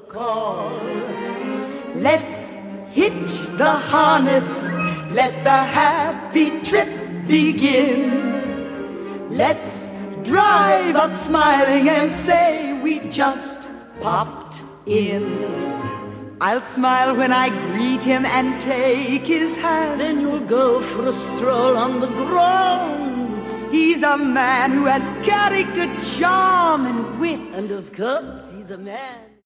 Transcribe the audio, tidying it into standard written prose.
call. Let's hitch the harness, let the happy trip begin. Let's drive up smiling and say we just popped in. I'll smile when I greet him and take his hand. Then you'll go for a stroll on the grounds. He's a man who has character, charm, and wit. And of course, he's a man